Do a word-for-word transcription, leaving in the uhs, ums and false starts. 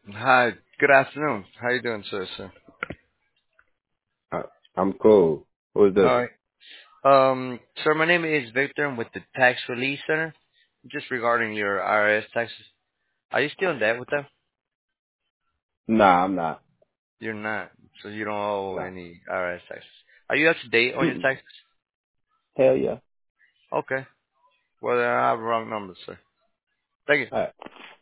Hi, good afternoon. How you doing, sir, sir? I, I'm cool. Who is this? All right. Um, sir, my name is Victor. I'm with the Tax Relief Center. Just regarding your I R S taxes. Are you still in debt with them? Nah, I'm not. You're not. So you don't owe Nah. any I R S taxes. Are you up to date on your Mm-mm. taxes? Hell yeah. Okay. Well, then I have the wrong number, sir. Thank you. All right.